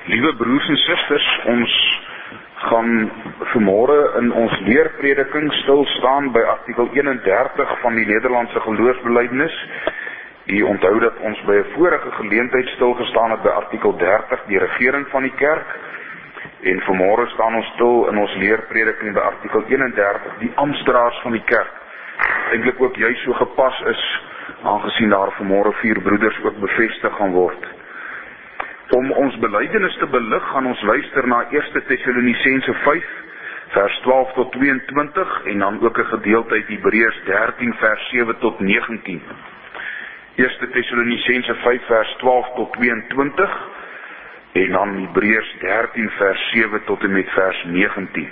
Liewe broers en susters, ons gaan vanmôre in ons leerprediking stil staan by artikel 31 van die Nederlandse geloofsbelijdenis. U onthou dat ons by 'n vorige geleentheid stil gestaan het by artikel 30, die regering van die kerk. En vanmôre staan ons stil in ons leerprediking by artikel 31, die amptdraers van die kerk. Eintlik ook juist so gepas is, aangesien daar vanmôre 4 broeders ook bevestig gaan word. Om ons belydenis te belig, gaan ons luister na 1 Tessalonisense 5, vers 12 tot 22, en dan ook 'n gedeelte uit Hebreërs 13, vers 7 tot 19. 1 Tessalonisense 5, vers 12 tot 22, en dan Hebreërs 13, vers 7 tot en met vers 19.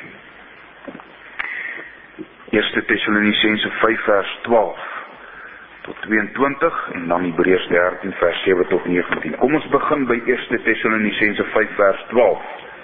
1 Tessalonisense 5, vers 12 tot 22, en dan Hebreërs 13, vers 7 tot 19. Kom ons begin by 1 Tessalonisense 5, vers 12.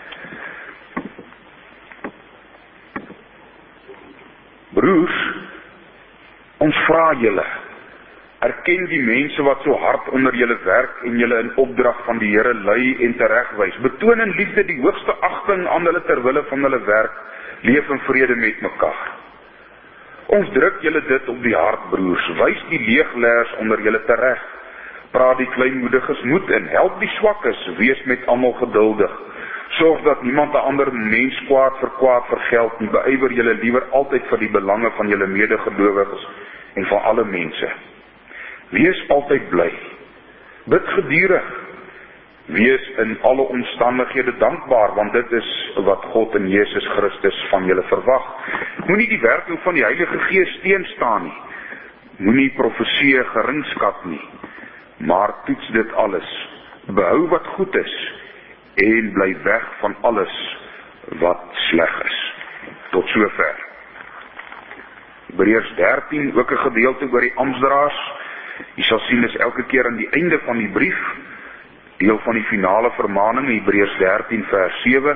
Broers, ons vra julle, erken die mense wat so hard onder julle werk en julle in opdrag van die Here lei en teregwys. Betoon in liefde die hoogste agting aan hulle ter wille van hulle werk, leef in vrede met mekaar. Ons druk julle dit op die hart, broers, wys die leegleers onder julle tereg, praat die kleinmoediges moed en help die swakkes, wees met almal geduldig. Sorg dat niemand 'n ander mens kwaad vir kwaad vergeld nie, beywer julle liewer altyd vir die belange van julle medegelowiges en van alle mense. Wees altyd bly, bid gedurig, wees in alle omstandighede dankbaar, want dit is wat God in Jesus Christus van julle verwag. Moenie die werking van die Heilige Gees teenstaan nie, moenie profeseë geringskat nie, maar toets dit alles, behou wat goed is, en bly weg van alles wat sleg is. Tot sover. Hebreërs 13, ook 'n gedeelte oor die amptdraers. Jy sal sien, is elke keer aan die einde van die brief, deel van die finale vermaning, Hebreërs 13 vers 7.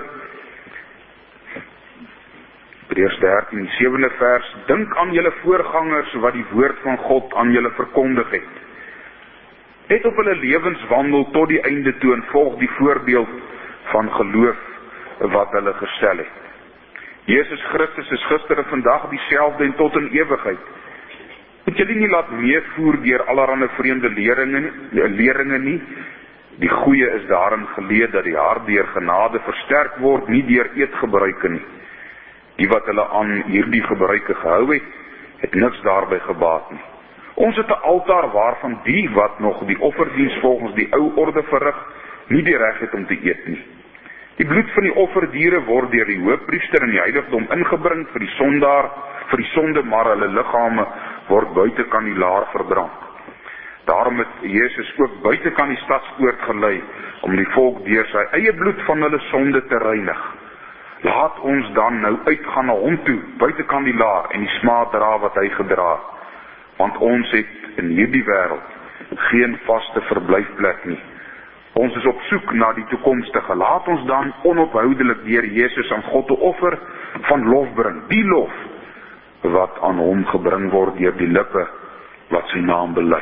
Hebreërs 13, die 7de vers, dink aan julle voorgangers wat die woord van God aan julle verkondig het. Let op hulle lewenswandel tot die einde toe en volg die voorbeeld van geloof wat hulle gestel het. Jesus Christus is gister en vandag dieselfde en tot in ewigheid. Moet julle nie laat meevoer deur allerlei vreemde leringe nie. Die goeie is daarin geleë dat die hart deur genade versterk word, nie deur eetgebruike nie. Die wat hulle aan hierdie gebruike gehou het, het niks daarby gebaat nie. Ons het 'n altaar waarvan die wat nog die offerdiens volgens die ou orde verrig, nie die reg het om te eet nie. Die bloed van die offerdiere word deur die hoofpriester in die heiligdom ingebring vir die sonde, maar hulle liggame word buitekant die laar verbrand. Daarom het Jesus ook buitekant die stadspoort gelei, om die volk deur sy eie bloed van hulle sonde te reinig. Laat ons dan nou uitgaan na hom toe, buitekant die laar, en die smaad dra wat hy gedra het. Want ons het in hierdie wêreld geen vaste verblyfplek nie. Ons is op soek na die toekomstige. Laat ons dan onophoudelik deur Jesus aan God te offer van lof bring. Die lof wat aan hom gebring word deur die lippe wat sy naam bely.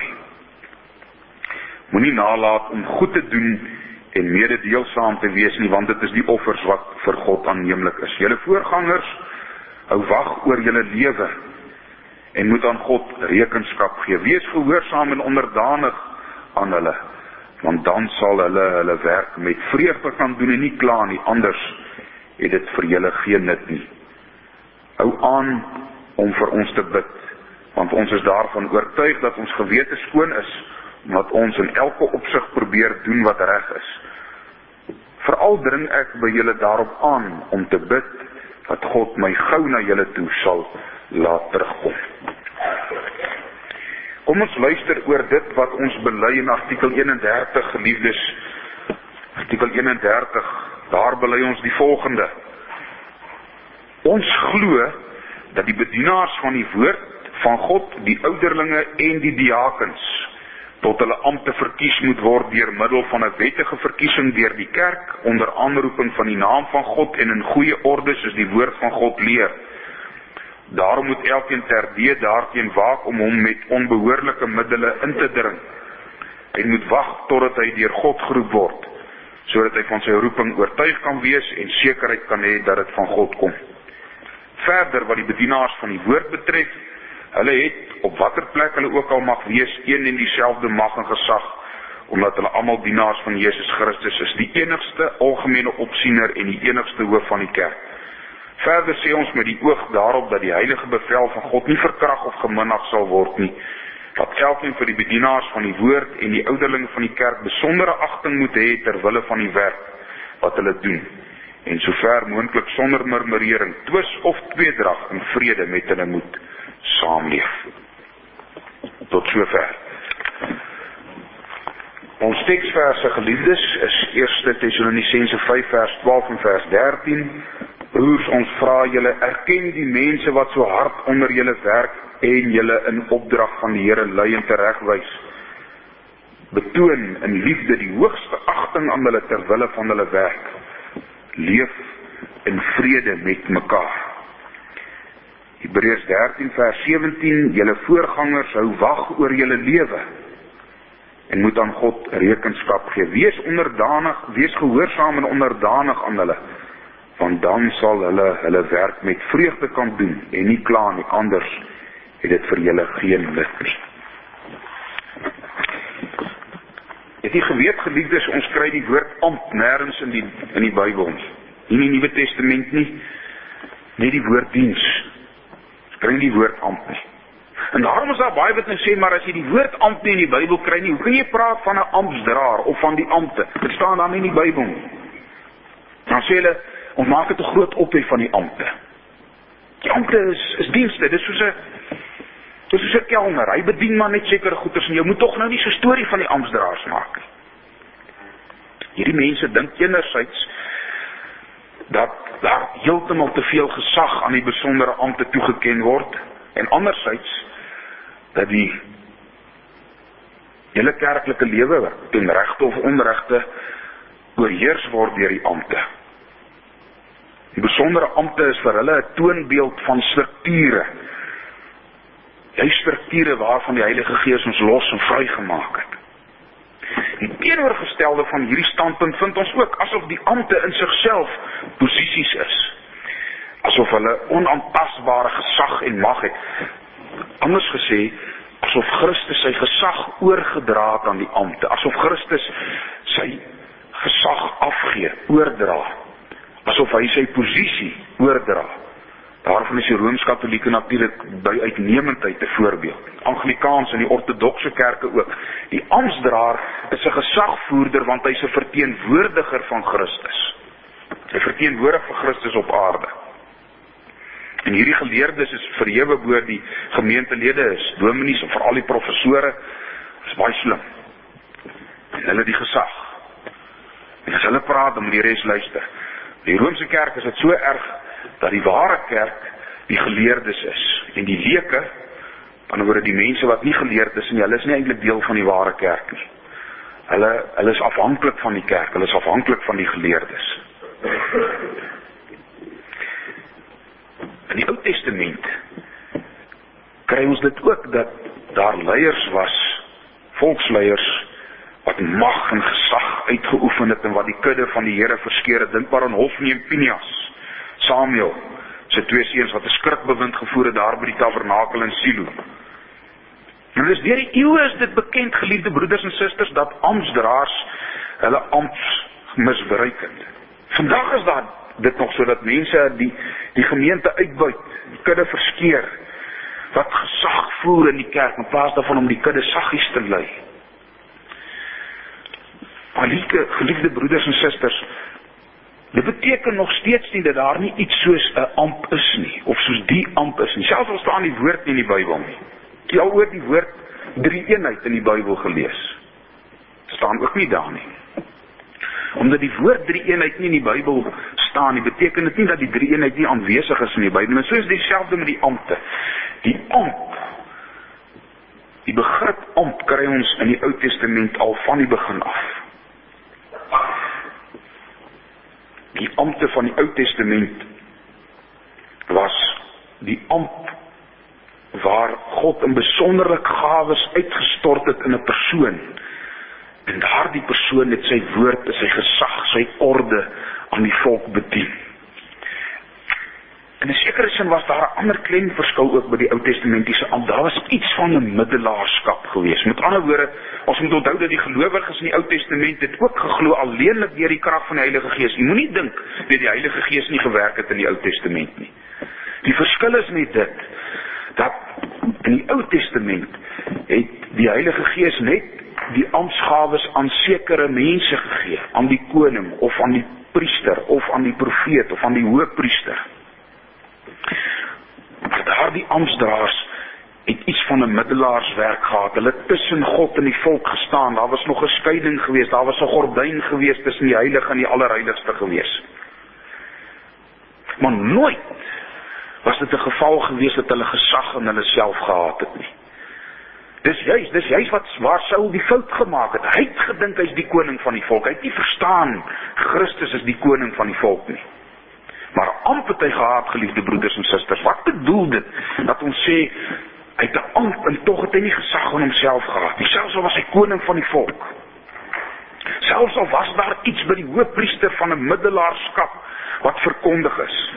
Moenie nalat om goed te doen en mededeelsaam te wees nie, want dit is die offers wat vir God aanneemlik is. Julle voorgangers hou wag oor julle lewe en moet aan God rekenskap gee. Wees gehoorsaam en onderdanig aan hulle, want dan sal hulle werk met vreugde kan doen en nie kla nie, anders het dit vir julle geen nut nie. Hou aan om vir ons te bid, want ons is daarvan oortuig dat ons gewete skoon is, omdat ons in elke opsig probeer doen wat reg is. Veral dring ek by julle daarop aan om te bid, dat God my gou na julle toe sal laat terugkom. Kom ons luister oor dit wat ons bely in artikel 31, geliefdes. Artikel 31, daar bely ons die volgende. Ons glo dat die bedienaars van die woord van God, die ouderlinge en die diakens, tot hulle ampte verkies moet word deur middel van 'n wettige verkiesing deur die kerk, onder aanroeping van die naam van God en in goeie orde soos die woord van God leer. Daarom moet elkeen terdee daarteen waak om hom met onbehoorlike middele in te dring. Hy moet wag totdat hy deur God geroep word. sodat hy van sy roeping oortuig kan wees en sekerheid kan hê dat dit van God kom. Verder wat die bedienaars van die woord betref, hulle het op watter plek hulle ook al mag wees, een en dieselfde mag en gesag, omdat hulle almal dienaars van Jesus Christus is, die enigste algemene opsiener en die enigste hoof van die kerk. Verder sê ons met die oog daarop dat die heilige bevel van God nie verkrag of geminag sal word nie, dat elkeen vir die bedienaars van die woord en die ouderlinge van die kerk besondere agting moet hê ter wille van die werk wat hulle doen, en sover moontlik sonder murmurering, twis of tweedrag in vrede met hulle moet saamleef. Tot sover. Ons teksverse, geliefdes, is 1 Tessalonisense 5 vers 12 en vers 13. Broers, ons vra julle, erken die mense wat so hard onder julle werk en julle in opdrag van die Here lei en teregwys. Betoon in liefde die hoogste agting aan hulle ter wille van hulle werk. Leef in vrede met mekaar. Hebreërs 13 vers 17, julle voorgangers hou wag oor julle lewe en moet aan God rekenskap gee. Wees onderdanig, wees gehoorsaam en onderdanig aan hulle, want dan sal hulle werk met vreugde kan doen en nie kla nie, anders het dit vir julle geen nut nie. Het jy geweet, geliefdes, ons kry die woord ambt nêrens in die Bybel nie. Nie in die Nuwe Testament nie, net die woord diens. Ons kry nie die woord ambt nie. En daarom is daar baie wat nou sê, maar as jy die woord ambt nie in die Bybel kry nie, hoe kan jy praat van 'n amptsdraer of van die ampte? Dit staan dan nie in die Bybel nie. Dan sê hulle, ons maak dit 'n groot ophef van die ampte. Die ampte is dienste, dit is soos 'n kelner, hy bedien maar net sekere goeders en jy moet tog nou nie so storie van die amptsdraers maak nie. Hierdie mense dink enerzijds dat daar heeltemal te veel gesag aan die besondere ampte toegeken word en anderzijds dat die hele kerklike lewe ten regte of onregte oorheers word deur die ampte. Die besondere ampte is vir hulle 'n toonbeeld van strukture. Die strukture waarvan die Heilige Gees ons los en vrygemaak het. Die teenoorgestelde van hierdie standpunt vind ons ook asof die ampte in sigself posisies is. Asof hulle onaantastbare gesag en mag het. Anders gesê, asof Christus sy gesag oorgedra het aan die ampte. Asof Christus sy gesag afgee, oordra. Asof hy sy posisie oordra. Daarvan is die Rooms-Katolieke natuurlik by uitnemendheid 'n voorbeeld. Anglikaans en die ortodokse kerke ook. Die amptsdraer is 'n gesagvoerder want hy is 'n verteenwoordiger van Christus. Hy verteenwoordig vir Christus op aarde. En hierdie geleerdes is verhewe bo die gemeentelede, is dominees en veral die professore, is baie slim. En hulle die gesag. En as hulle praat, dan moet die res luister. Die Roomse kerk is dit so erg dat die ware kerk die geleerdes is. En die leuke, aan oor die mense wat nie geleerd is, en hulle is nie eintlik deel van die ware kerk nie. Hulle is afhanklik van die kerk, hulle is afhanklik van die geleerdes. In die Ou Testament kry ons dit ook, dat daar leiers was, volksleiers, wat mag en gesag uitgeoefen het en wat die kudde van die Here verskeer het. Dink maar aan Hofni en Pinias, Samuel, sy 2 seuns wat 'n skrikbewind gevoer het daar by die tabernakel in Silo. En dus deur die eeue is dit bekend, geliefde broeders en susters, dat amptsdraers hulle ampt misbruik het. Vandag is dit nog so dat mense die gemeente uitbuit, die kudde verskeer, wat gesag voer in die kerk, in plaas daarvan om die kudde saggies te lei. Maar geliefde broeders en susters, dit beteken nog steeds nie dat daar nie iets soos 'n ampt is nie, of soos die ampt is nie. Selfs al staan die woord nie in die Bybel nie. Het jy al oor die woord drie-eenheid in die Bybel gelees? Staan ook nie daar nie. Omdat die woord drie-eenheid nie in die Bybel staan nie, beteken dit nie dat die drie-eenheid nie aanwesig is in die Bybel. En so is dieselfde met die ampte. Die ampt, die begrip ampt kry ons in die Ou Testament al van die begin af. Die ampte van die Ou Testament was die ampt waar God in besonderlik gawes uitgestort het in 'n persoon En daardie persoon het sy woord, sy gesag, sy orde aan die volk bedien. In 'n sekere sin was daar 'n ander klein verskil ook by die Ou Testamentiese ampt. Daar was iets van 'n middelaarskap gewees. Met ander woorde, ons moet onthou dat die gelowiges in die Ou Testament het ook geglo alleenlik deur die krag van die Heilige Gees. Jy moenie dink dat die Heilige Gees nie gewerk het in die Ou Testament nie. Die verskil is net dit, dat in die Ou Testament het die Heilige Gees net die amptsgawes aan sekere mense gegee, aan die koning, of aan die priester, of aan die profeet, of aan die hoëpriester. Maar daardie amptsdraers het iets van 'n middelaarswerk gehad. Hulle het tussen God en die volk gestaan. Daar was nog 'n skeiding geweest, daar was 'n gordyn geweest tussen die heilige en die allerheiligste geweest. Maar nooit was dit 'n geval geweest dat hulle gesag in hulle self gehad het nie. Dis juist waar Saul die fout gemaak het. Hy het gedink hy's die koning van die volk. Hy het nie verstaan Christus is die koning van die volk nie. Maar amp het hy gehad, geliefde broeders en susters. Wat bedoel dit? Dat ons sê, hy het 'n amp en tog het hy nie gesag aan homself gehad nie. Selfs al was hy koning van die volk. Selfs al was daar iets by die hoëpriester van 'n middelaarskap wat verkondig is.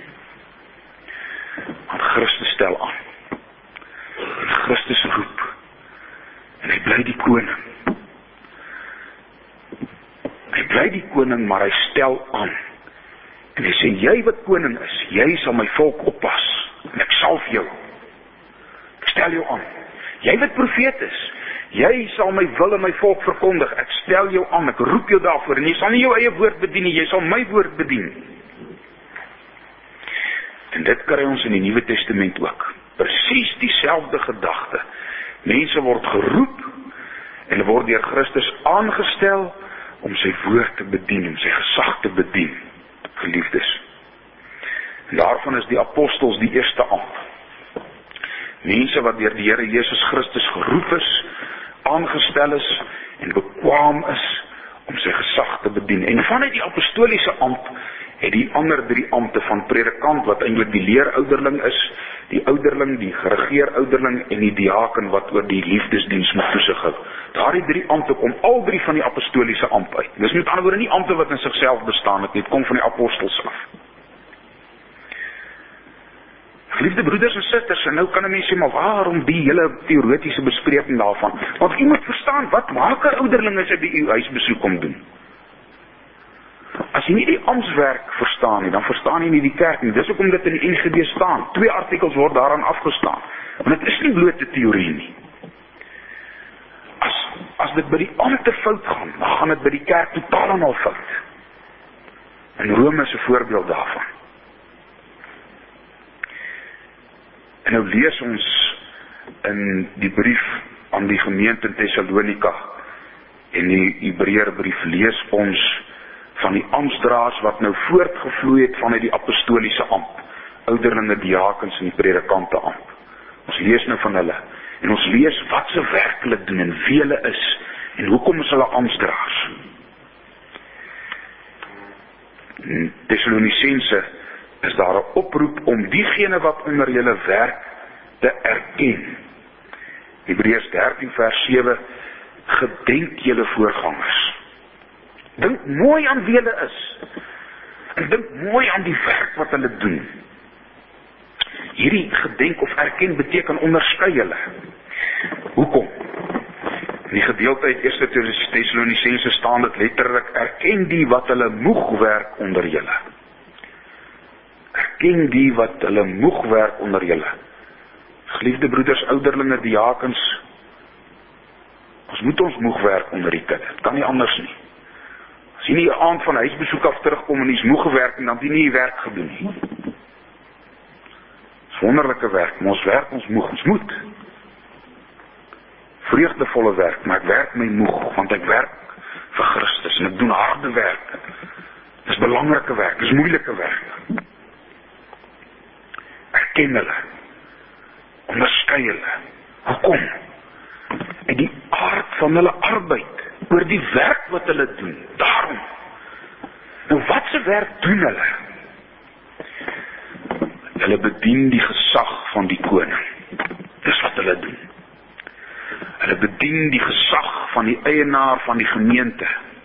Want Christus stel aan. En Christus roep. En hy bly die koning. Hy bly die koning, maar hy stel aan. En hy sê, jy wat koning is, jy sal my volk oppas, en ek salf jou. Ek stel jou aan. Jy wat profeet is, jy sal my wil en my volk verkondig, ek stel jou aan, ek roep jou daarvoor, en jy sal nie jou eie woord bedien nie, jy sal my woord bedien. En dit kry ons in die Nuwe Testament ook. Presies dieselfde gedagte. Mense word geroep, en hulle word deur Christus aangestel, om sy woord te bedien, om sy gesag te bedien. Geliefdes. En daarvan is die apostels die eerste ampt. Mense wat deur die Here Jesus Christus geroep is, aangestel is en bekwaam is om sy gesag te bedien. En vanuit die apostoliese ampt het die ander 3 ampte van predikant, wat eintlik die leerouderling is, die ouderling, die regeerouderling en die diaken wat oor die liefdesdiens moet toesig hou. Daardie 3 ampte kom al 3 van die apostoliese ampt uit. Dis met ander woorde nie ampte wat in sigself bestaan het, dit kom van die apostels af. Geliefde broeders en susters, en nou kan 'n mens sê, maar waarom die hele teoretiese bespreking daarvan? Want u moet verstaan, wat maak 'n ouderling as hy by u huisbesoek kom doen? As jy nie die amptswerk verstaan nie, dan verstaan jy nie die kerk nie. Dis hoekom dit in die NGB staan. 2 artikels word daaraan afgestaan. Want dit is nie blote teorie nie. As dit by die ampte fout gaan, dan gaan dit by die kerk totaal en al fout. En Rome is 'n voorbeeld daarvan. En nou lees ons in die brief aan die gemeente in Thessalonika en die Hebreërbrief lees ons van die amptsdraers wat nou voortgevloei het vanuit die apostoliese ampt, ouderlinge, diakens en die predikante ampt. Ons lees nou van hulle, en ons lees wat ze werklik doen en wie hulle is, en hoekom is hulle amptsdraers. In Thessalonisense is daar 'n oproep om diegene wat onder julle werk te erken. Hebreërs 13 vers 7, gedenk julle voorgangers. Dink mooi aan wie hulle is. En dink mooi aan die werk wat hulle doen. Hierdie gedenk of erken beteken onderskei julle. Hoekom? In die gedeelte uit 1 Thessalonisense staan dit letterlik, erken die wat hulle moeg werk onder julle. Erken die wat hulle moeg werk onder julle. Geliefde broeders, ouderlinge, diakens, ons moet ons moeg werk onder die kudde. Het kan nie anders nie. As jy nie 'n aand van huisbesoek af terugkom en jy is moeg gewerk en dan het jy nie jy werk gedoen nie. Dis wonderlike werk, maar ons werk ons moeg, ons moet. Vreugdevolle werk, maar ek werk my moeg, want ek werk vir Christus en ek doen harde werk. Dis belangrike werk, dis moeilike werk. Erken hulle, onderskei hulle. Hoekom? En die aard van hulle arbeid, oor die werk wat hulle doen, daarom. Nou wat se werk doen hulle? Hulle bedien die gesag van die koning. Dis wat hulle doen. Hulle bedien die gesag van die eienaar van die gemeente.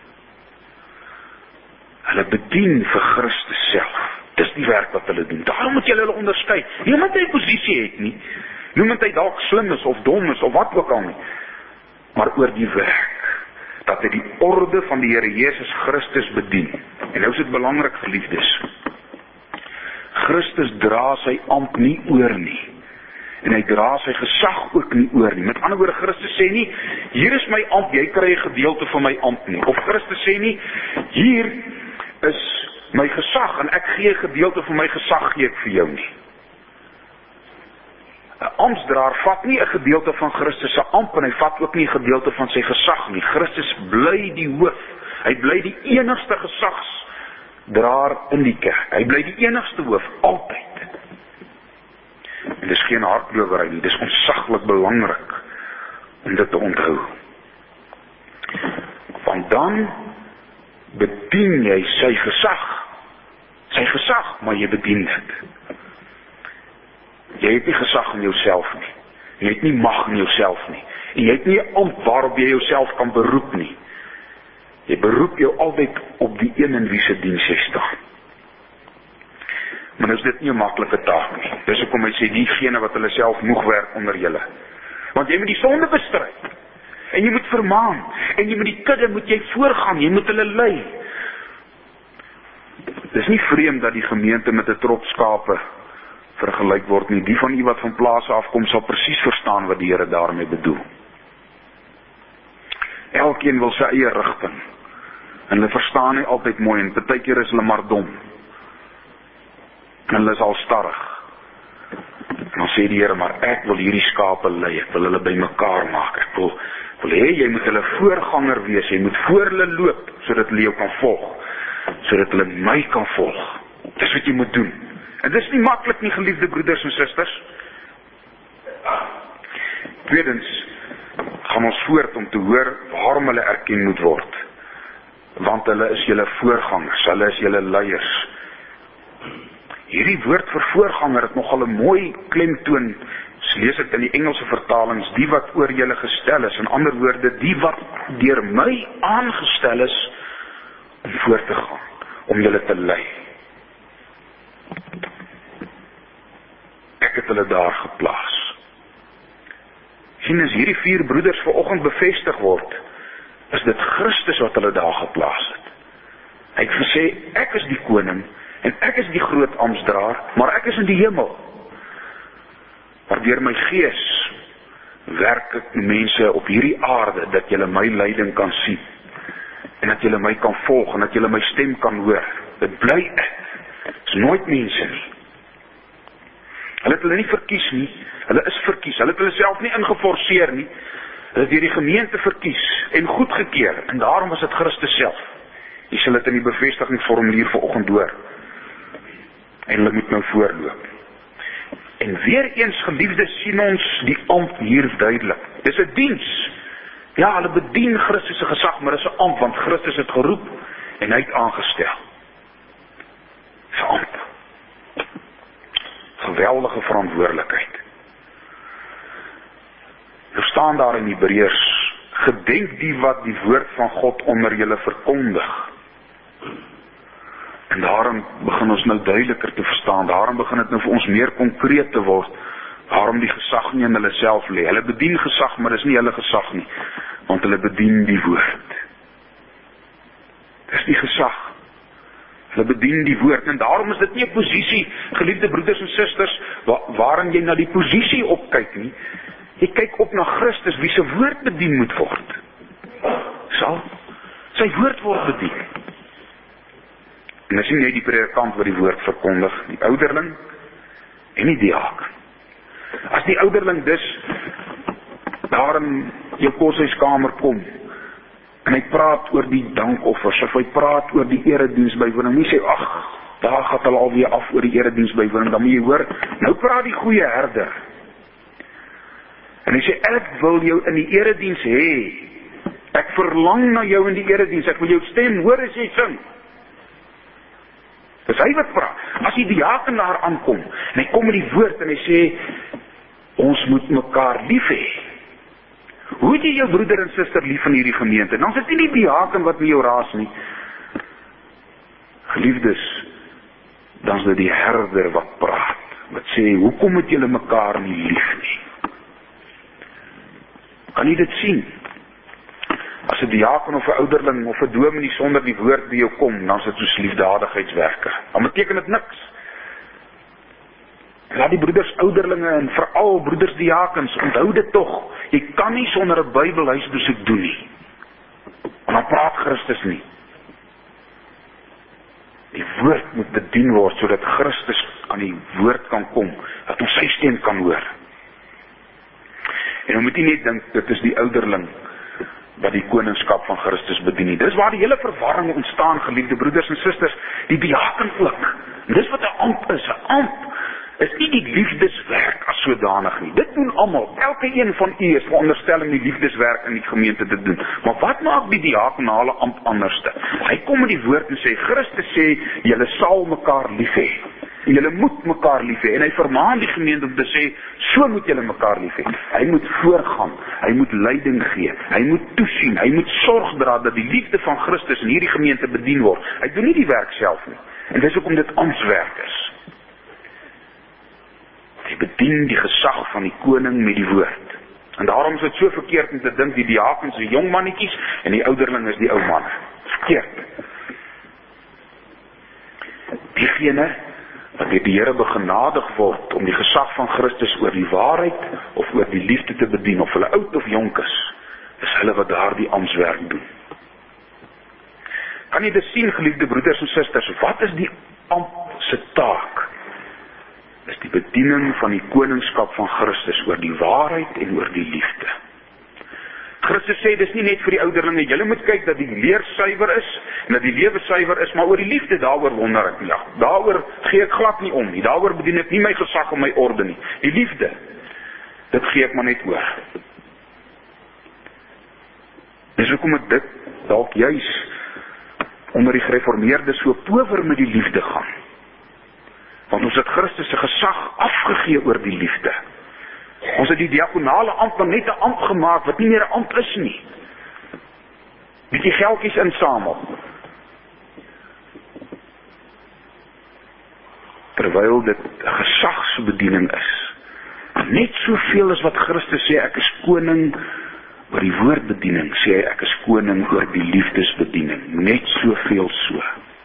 Hulle bedien vir Christus self. Dis die werk wat hulle doen. Daarom moet jy hulle onderskei. Nie omdat hy 'n posisie het nie, nie omdat hy dalk slim is of dom is of wat ook al nie, maar oor die werk, dat hy die orde van die Here Jesus Christus bedien. En nou is dit belangrik, geliefdes. Christus dra sy ampt nie oor nie. En hy dra sy gesag ook nie oor nie. Met ander woorde, Christus sê nie, hier is my ampt, jy kry 'n gedeelte van my ampt nie. Of Christus sê nie, hier is my gesag en ek gee 'n gedeelte van my gesag gee ek vir jou nie. 'n Amptdraer vat nie 'n gedeelte van Christus se ampt en hy vat ook nie 'n gedeelte van sy gesag nie. Christus bly die hoof. Hy bly die enigste gesagsdraer in die kerk. Hy bly die enigste hoof altyd. En dis geen hardlowerry nie, dis ontsaglik belangrik om dit te onthou. Want dan bedien jy sy gesag, maar jy bedien dit. Jy het nie gesag in jouself nie. Jy het nie mag in jouself nie. En jy het nie 'n ampt waarop jy jouself kan beroep nie. Jy beroep jou altyd op die een in wie se diens jy staan. Maar nou is dit nie 'n maklike taak nie. Dis hoekom hy sê diegene wat hulle self moeg werk onder julle. Want jy moet die sonde bestry. En jy moet vermaan. En jy moet die kudde moet jy voorgaan. Jy moet hulle lei. Dis nie vreemd dat die gemeente met 'n trop skape vergelyk word nie. Die van u wat van plase afkom sal presies verstaan wat die Here daarmee bedoel. Elkeen wil sy eie rigting. En hulle verstaan nie altyd mooi en partykeer is hulle maar dom. En hulle is al starrig. En dan sê die Here, maar ek wil hierdie skape lei. Ek wil hulle bymekaar maak. Ek wil hê jy moet hulle voorganger wees. Jy moet voor hulle loop sodat hulle jou kan volg. Sodat hulle my kan volg. Dis wat jy moet doen. En dis nie maklik nie, geliefde broeders en susters. Tweedens gaan ons voort om te hoor waarom hulle erken moet word. Want hulle is julle voorgangers, hulle is julle leiers. Hierdie woord vir voorganger het nogal 'n mooi klemtoon. Lees dit in die Engelse vertalings, die wat oor julle gestel is. In ander woorde, die wat deur my aangestel is om voor te gaan, om julle te lei. Ek het hulle daar geplaas. Sien, as hierdie 4 broeders vanoggend bevestig word, is dit Christus wat hulle daar geplaas het. Hy het gesê, ek is die koning, en ek is die groot amptdraer, maar ek is in die hemel. Maar deur my gees werk ek mense op hierdie aarde, dat julle my leiding kan sien, en dat julle my kan volg, en dat julle my stem kan hoor. Dit bly ek. Dit is nooit mense nie. Hulle het hulle nie verkies nie, hulle is verkies. Hulle het hulle self nie ingeforceer nie. Hulle het hierdie gemeente verkies en goedgekeur, en daarom was dit Christus self. Jy sal dit in die bevestigingsformulier vanoggend hoor. En hulle moet nou voorloop. En weer eens, geliefdes, sien ons die ampt hier duidelik. Dis 'n diens. Ja, hulle bedien Christus se gesag, maar dis 'n ampt, want Christus het geroep en hy het aangestel. Dis 'n ampt. Geweldige verantwoordelikheid. Nou staan daar in Hebreërs, gedenk die wat die woord van God onder julle verkondig. En daarom begin ons nou duideliker te verstaan, daarom begin dit nou vir ons meer konkreet te word, waarom die gesag nie in hulle self lê. Hulle bedien gesag, maar dis nie hulle gesag nie, want hulle bedien die woord. Dis die gesag. Hulle bedien die woord, en daarom is dit nie 'n posisie, geliefde broeders en susters, waarin jy na die posisie opkyk nie. Jy kyk op na Christus, wie se woord bedien moet word. Sy woord word bedien. En dis nie die predikant wat die woord verkondig, die ouderling en die diaken. As die ouderling dus daar in jou koshuiskamer kom, en hy praat oor die dankoffers, of hy praat oor die erediensbywoning, nie sê, ag, daar gaat hulle alweer af oor die erediensbywoning, dan moet jy hoor, nou praat die goeie herder. En hy sê, ek wil jou in die erediens hê, ek verlang na jou in die erediens, ek wil jou stem hoor as jy sing. Dis hy wat praat. As die diaken daar aankom, en hy kom met die woord, en hy sê, ons moet mekaar lief hê. Hoe het jy jou broeder en suster lief in hierdie gemeente? Dan is dit nie die diaken wat met jou raas nie. Geliefdes, dan is dit die herder wat praat, wat sê, hoekom het julle mekaar nie lief nie? Kan jy dit sien? As 'n diaken of 'n ouderling of 'n dominee sonder die woord by jou kom, dan is dit soos liefdadigheidswerke. Dan beteken dit niks. Laat die broeders ouderlinge en veral broeders diakens, onthou dit tog, jy kan nie sonder 'n Bybelhuisbesoek doen nie. Want dan praat Christus nie. Die woord moet bedien word, sodat Christus aan die woord kan kom, dat ons sy stem kan hoor. En dan moet jy net dink, dit is die ouderling wat die koningskap van Christus bedien nie. Dis waar die hele verwarring ontstaan, geliefde broeders en susters, die diaken ook. En dis wat 'n ampt is. 'n Ampt is nie die liefdeswerk as sodanig nie. Dit doen almal. Elke een van u is veronderstel om die liefdeswerk in die gemeente te doen. Maar wat maak die diakonale ampt anderste? Hy kom met die woord en sê, Christus sê, julle sal mekaar lief hê. Julle moet mekaar lief hê. En hy vermaan die gemeente om te sê, so moet julle mekaar lief hê. Hy moet voorgaan. Hy moet leiding gee. Hy moet toesien. Hy moet sorg dra dat die liefde van Christus in hierdie gemeente bedien word. Hy doen nie die werk self nie. En dis hoekom dit amptswerk is. Hy bedien die gesag van die koning met die woord. En daarom is dit so verkeerd om te dink die diakens is die jong mannetjies en die ouderling is die ou manne. Verkeerd. Diegene wat deur die Here begenadig word om die gesag van Christus oor die waarheid of oor die liefde te bedien, of hulle oud of jonk is hulle wat daardie amptswerk doen. Kan jy dit sien, geliefde broeders en susters, wat is die ampt se taak? Is die bediening van die koningskap van Christus oor die waarheid en oor die liefde. Christus sê, dis nie net vir die ouderlinge, julle moet kyk dat die leer suiwer is, en dat die lewe suiwer is, maar oor die liefde, daaroor wonder ek nie. Ja, daaroor gee ek glad nie om nie, daaroor bedien ek nie my gesag en my orde nie. Die liefde, dit gee ek maar net oor. Dis hoekom ek dit dalk juis onder die gereformeerdes so power met die liefde gaan. Want ons het Christus se gesag afgegee oor die liefde. Ons het die diakonale ampt dan net 'n ampt gemaak wat nie meer 'n ampt is nie. Bietjie geldjies insamel. Terwyl dit 'n gesagsbediening is. Net soveel as wat Christus sê, ek is koning oor die woordbediening, sê hy, ek is koning oor die liefdesbediening. Net soveel so.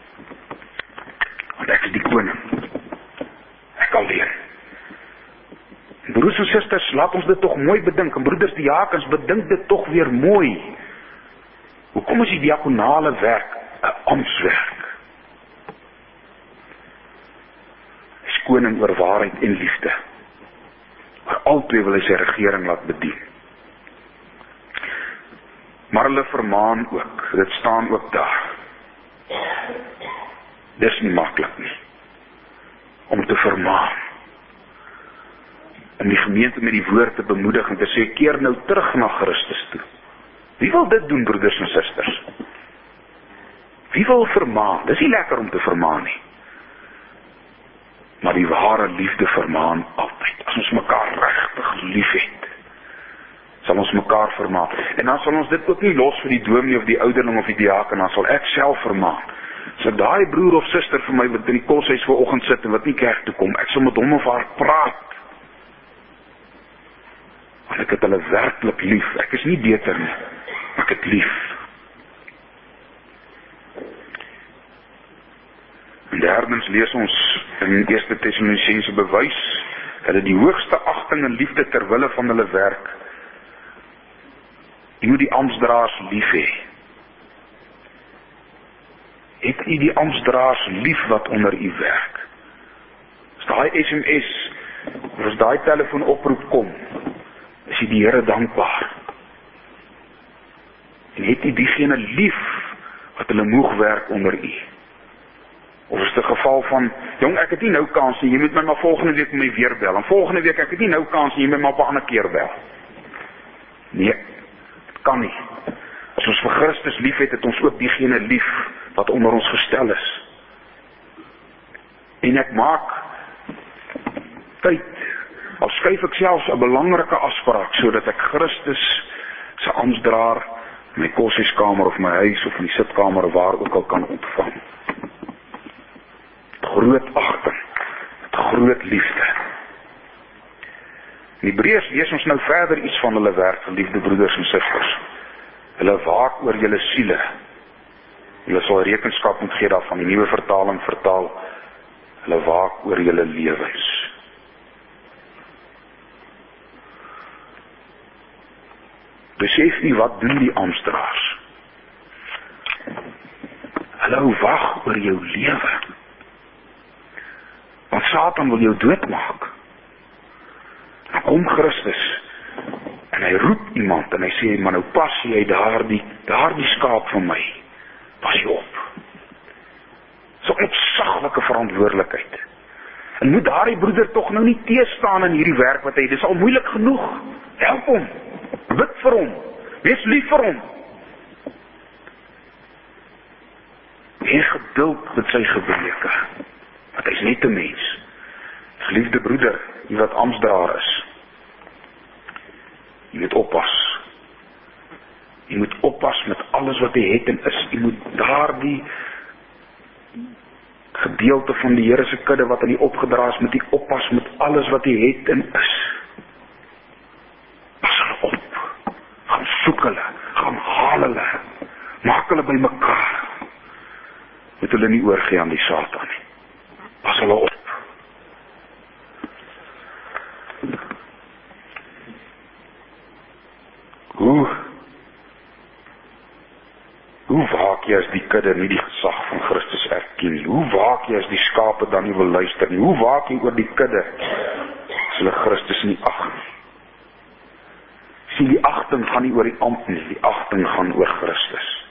Want ek is die koning. Ek alleen. Broers en susters, laat ons dit tog mooi bedink. En broeders diakens, bedink dit tog weer mooi. Hoekom is die diakonale werk 'n amptswerk? Hy is koning oor waarheid en liefde. Maar altyd wil hy sy regering laat bedien. Maar hulle vermaan ook, dit staan ook daar. Dis nie maklik nie, om te vermaan. In die gemeente met die woord te bemoedig en te sê, keer nou terug na Christus toe. Wie wil dit doen, broeders en susters? Wie wil vermaan? Dis nie lekker om te vermaan nie. Maar die ware liefde vermaan altyd. As ons mekaar regtig lief het, sal ons mekaar vermaan. En dan sal ons dit ook nie los vir die dominee of die ouderling of die diaken, dan sal ek self vermaan. So daai broer of suster vir my wat in die koshuis vanoggend sit en wat nie kerk toe kom, ek sal met hom of haar praat. Want ek het hulle werklik lief. Ek is nie beter nie, maar ek het lief. En derdens lees ons in 1 Tessalonisense bewys, hulle die hoogste agting en liefde ter wille van hulle werk. Jy moet die amptsdraers lief hê. Het u die amptsdraers lief wat onder u werk? As daai SMS, of as daai telefoonoproep kom, is jy die Here dankbaar. En het u diegene lief wat hulle moeg werk onder u? Of is dit 'n geval van, jong, ek het nie nou kans nie, jy moet my maar volgende week my weer bel. En volgende week, ek het nie nou kans nie, jy moet my maar op 'n ander keer bel. Nee, dit kan nie. As ons vir Christus lief het, het ons ook diegene lief wat onder ons gestel is. En ek maak tyd, al skuif ek selfs 'n belangrike afspraak, sodat ek Christus 'n amptdraer in my koshuiskamer of my huis of in die sitkamer waar ook al kan ontvang. Groot agting, groot liefde. In Hebreërs lees ons nou verder iets van hulle werk, geliefde broeders en susters. Hulle waak oor julle siele. Hulle sal rekenskap moet gee daarvan, die nuwe vertaling vertaal, hulle waak oor julle lewens. Besef nie wat doen die amptdraers. Hulle wag oor jou lewe. Want Satan wil jou doodmaak. Dan kom Christus en hy roep iemand en hy sê, maar nou pas jy daardie skaap van my. Pas jy op. So 'n ontsaglike verantwoordelikheid. En moet daardie broeder tog nou nie teestaan in hierdie werk wat hy, dis al moeilik genoeg. Help hom. Bid vir hom. Wees lief vir hom. Wees geduld met sy gebreke. Want hy is net 'n mens. Geliefde broeder, jy wat amptdraer is. Jy moet oppas. Jy moet oppas met alles wat jy het en is. Jy moet daardie gedeelte van die Here se kudde wat aan jy opgedra is, moet jy oppas met alles wat jy het en is. Pas hulle op. Gaan soek hulle. Gaan haal hulle. Maak hulle by mekaar. Moet hulle nie oorgee aan die Satan nie. Pas hulle op. Hoe waak jy as die kudde nie die gesag van Christus erken nie? Hoe waak jy as die skape dan nie wil luister nie? Hoe waak jy oor die kudde as hulle Christus nie ag nie? Sien, die agting gaan nie oor die ampt nie, die agting gaan oor Christus.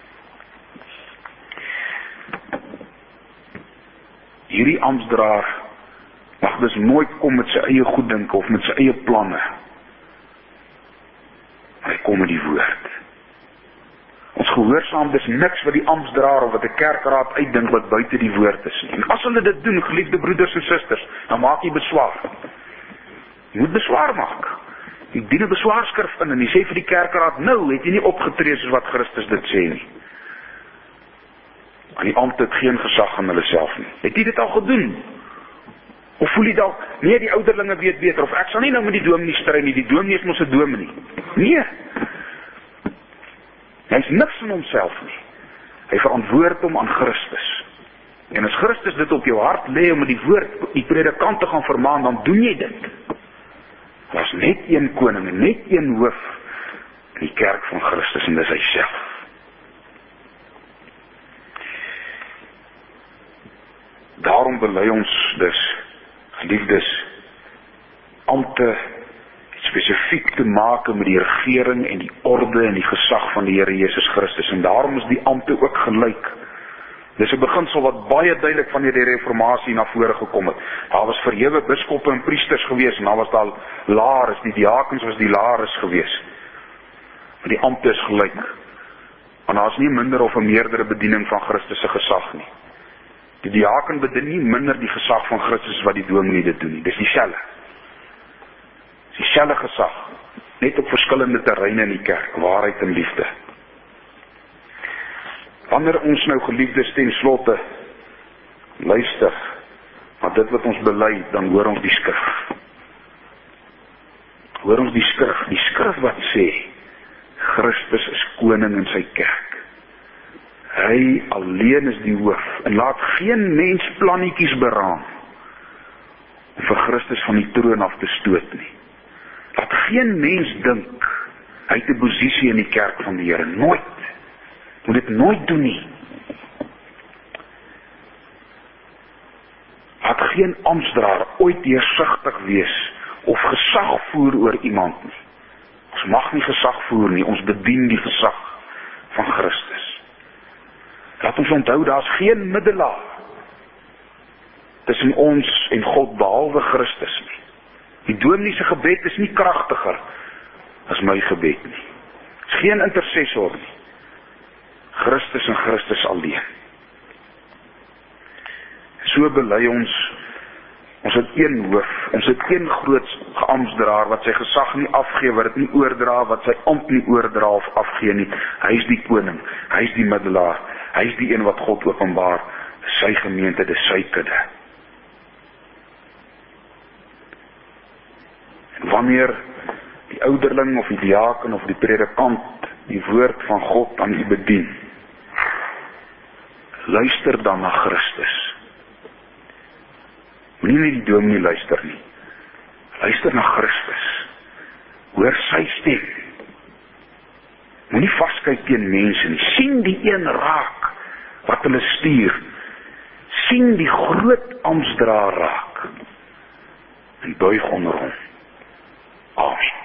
Hierdie amptdraer mag dus nooit kom met sy eie goeddink of met sy eie planne. Hy kom met die woord. Ons gehoorsaam dis niks wat die amptdraer of wat 'n kerkraad uitdink wat buite die woord is nie. En as hulle dit doen, geliefde broeders en susters, dan maak jy beswaar. Jy moet beswaar maak. Jy dien 'n beswaarskrif in en jy sê vir die kerkraad, nou het jy nie opgetree soos wat Christus dit sê nie. En die ampt het geen gesag aan hulle self nie. Het jy dit al gedoen? Of voel jy dalk, nee, die ouderlinge weet beter, of ek sal nie nou met die dominee stry nie, die dominee is mos 'n dominee. Nee. Hy is niks van homself nie. Hy verantwoord hom aan Christus. En as Christus dit op jou hart lê om met die woord, die predikant te gaan vermaan, dan doen jy dit. Daar is net een koning en net een hoof in die kerk van Christus en dis hy self. Daarom bely ons dus, geliefdes, ampte spesifiek te maak met die regering en die orde en die gesag van die Here Jesus Christus. En daarom is die ampte ook gelyk. Dis 'n beginsel wat baie duidelik van die reformatie na vore gekom het. Daar was verhewe biskoppe en priesters gewees en daar was daar lares, die diakens was die lares gewees. Maar die ampte is gelyk. Want daar is nie minder of 'n meerdere bediening van Christus se gesag nie. Die diaken bedien nie minder die gesag van Christus wat die dominee dit doen nie. Dis dieselfde. Dieselfde gesag, net op verskillende terreine in die kerk, waarheid en liefde. Wanneer ons nou geliefdes ten slotte luister na dit wat ons bely, dan hoor ons die skrif. Hoor ons die skrif wat sê, Christus is koning in sy kerk. Hy alleen is die hoof, en laat geen mens plannetjies beraam om vir Christus van die troon af te stoot nie. Laat geen mens dink, hy het 'n posisie in die kerk van die Here. Nooit. Moet dit nooit doen nie. Laat geen amptdraer ooit deursigtig wees of gesag voer oor iemand nie. Ons mag nie gesag voer nie, ons bedien die gesag van Christus. Laat ons onthou, daar is geen middelaar tussen ons en God behalwe Christus nie. Die dominee se gebed is nie kragtiger as my gebed nie. Dit is geen intercessor nie. Christus en Christus alleen. So bely ons Ons het een hoof, ons het een groot amptsdraer wat sy gesag nie afgee, wat dit nie oordra, wat sy ampt nie oordra of afgee nie. Hy is die koning, hy is die middelaar, hy is die een wat God openbaar, sy gemeente, dis sy kudde. En wanneer die ouderling of die diaken of die predikant die woord van God aan u bedien, luister dan na Christus. Moenie net die dominee luister nie. Luister na Christus. Hoor sy stem. Moenie vaskyk teen mense nie. Sien die een raak wat hulle stuur. Sien die groot amptsdraer raak. En buig onder hom. Amen.